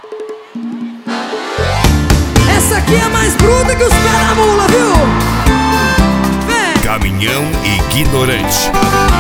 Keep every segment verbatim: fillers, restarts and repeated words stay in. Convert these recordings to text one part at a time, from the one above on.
Essa aqui é mais bruta que os pés da mula, viu? Vem! Caminhão ignorante.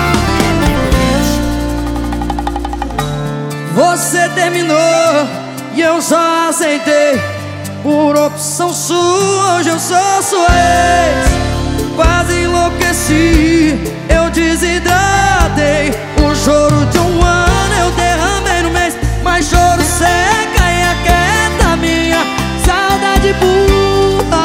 Você terminou e eu só aceitei. Por opção sua, hoje eu sou sua ex. Quase enlouqueci, eu desidratei. O choro de um ano eu derramei no mês. Mas choro seca e aquieta minha saudade burra.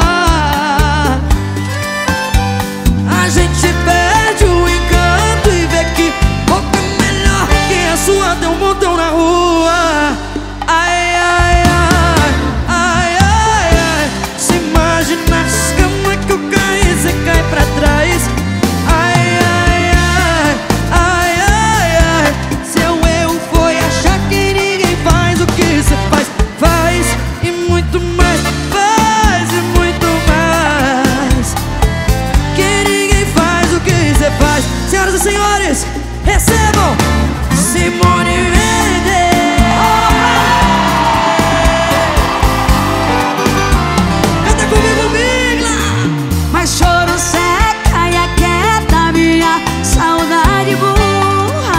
A gente perde o encanto e vê que boca melhor que a sua tem um montão na rua. Ai, ai, ai, ai, ai, ai. Se imagina as camas que eu caí, cê cai pra trás. Ai, ai, ai, ai, ai, ai. Seu erro foi achar que ninguém faz o que cê faz. Faz e muito mais, faz e muito mais. Que ninguém faz o que cê faz. Senhoras e senhores, recebam Simone Mendes. Canta comigo, Migla. Mas choro seca e aquieta minha saudade burra.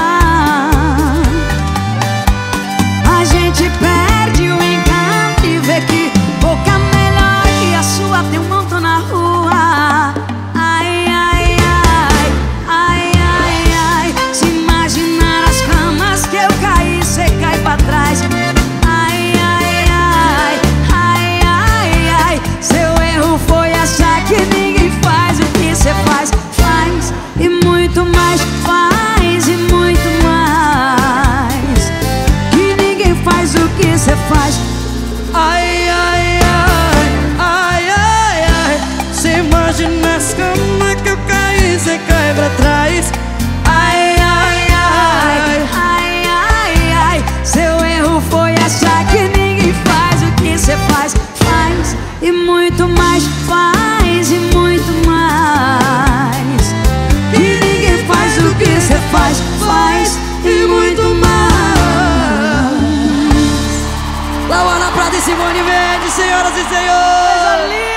A gente perde o encanto e vê que boca melhor que a sua tem um montão na rua. Ai, ai, ai, ai, ai, ai. Se imaginar as camas que eu caí, cê cai pra trás. Ai, ai, ai, ai, ai, ai. Seu erro foi achar que ninguém faz o que cê faz. Faz e muito mais, faz e muito mais. Que ninguém faz o que cê faz. Ai, ai, ai, ai, ai, ai. Se imagina as camas que eu caí, cê cai pra trás. Ai, ai, ai, Ai, ai, ai. Seu erro foi achar que ninguém faz o que cê faz. Faz e muito mais, faz e muito mais. Que ninguém faz o que cê faz. Faz e muito mais. Lauana Prata e Simone Mendes, senhoras e senhores.